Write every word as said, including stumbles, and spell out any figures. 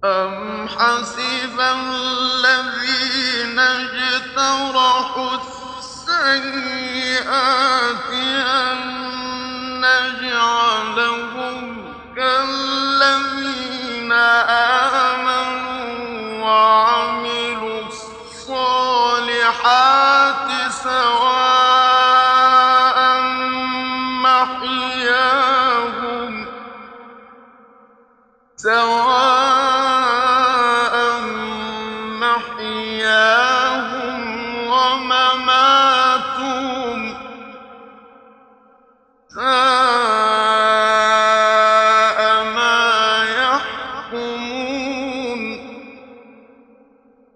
أَمْ حَسِبَ الَّذِينَ اجْتَرَحُوا السَّيِّئَاتِ أَن نَّجْعَلَهُمْ كَالَّذِينَ آمَنُوا وَعَمِلُوا الصَّالِحَاتِ سَوَاءً مَّحْيَاهُمْ سَوَاءً مَّحْيَاهُمْ وَمَمَاتُهُمْ